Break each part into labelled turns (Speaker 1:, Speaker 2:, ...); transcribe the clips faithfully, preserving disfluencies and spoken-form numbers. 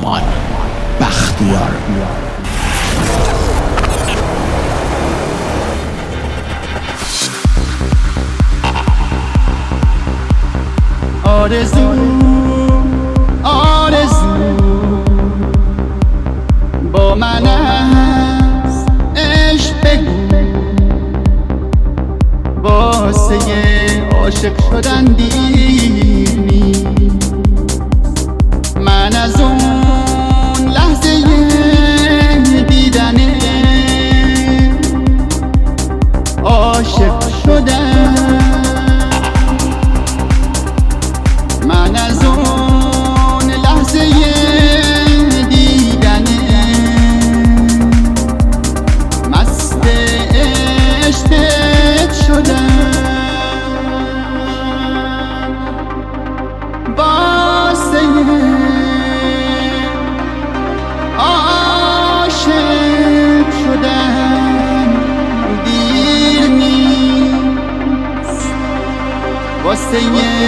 Speaker 1: آرمان بختیار.
Speaker 2: آرزو آرزو با من است، عشق بگو واسه عاشق شدن دیر نیست. من از اون لحظه دیدن عاشق شدم، من از اون لحظه دیدن مست عشقت شدم. واسه عاشق شدن دیر نیست، واسه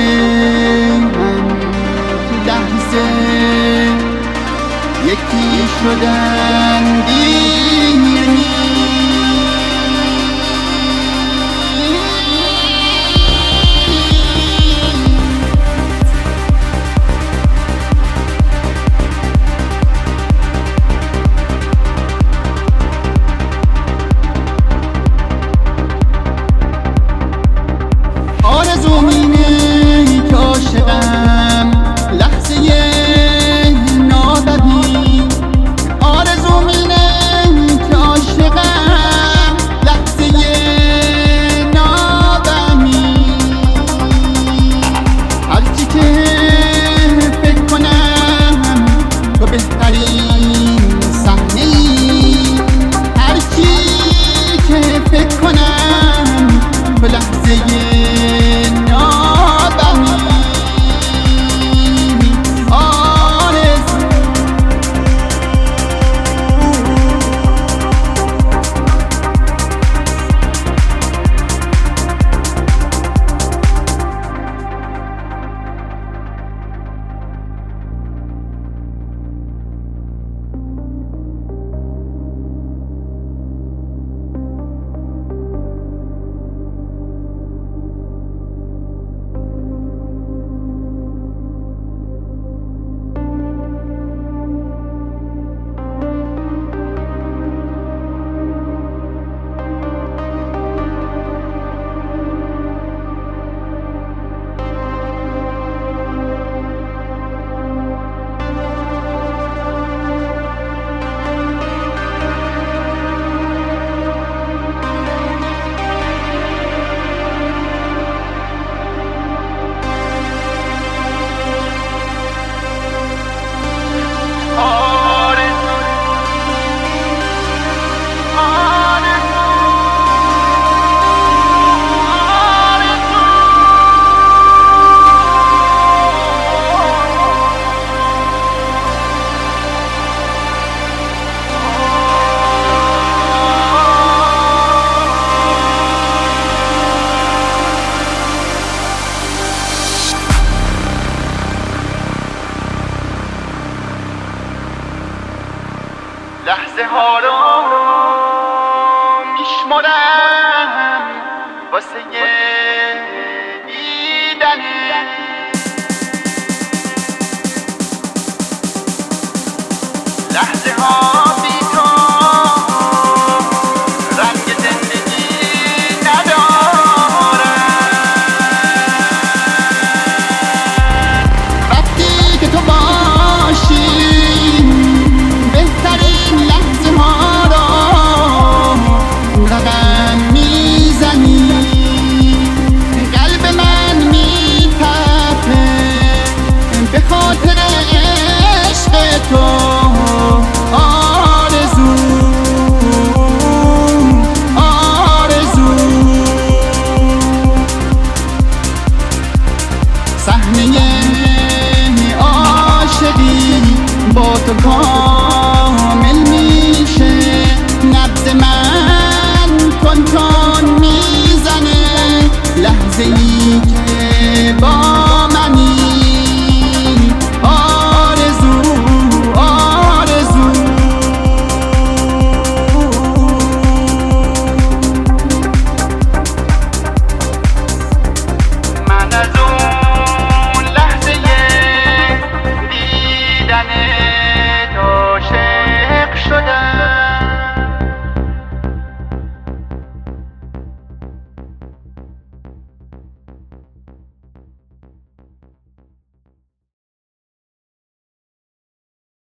Speaker 2: لحظه یکی شدن دیر نیست. آرزو مینه که عاشقم لحظه ناببین، آرزو مینه که عاشقم لحظه ناببین. هرچی که فکر کنم تو بهترین صحنه ای، هرچی که فکر کنم تو لحظه لحظه ها رو میشمرم واسه دیدن لحظه ها بی تو رنگ زندگی ندارم. وقتی که تو باشی بهترین لحظه ها رو رقم میزنی، قلب من میتپه به خاطر عشق تو. آرزو آرزو صحنه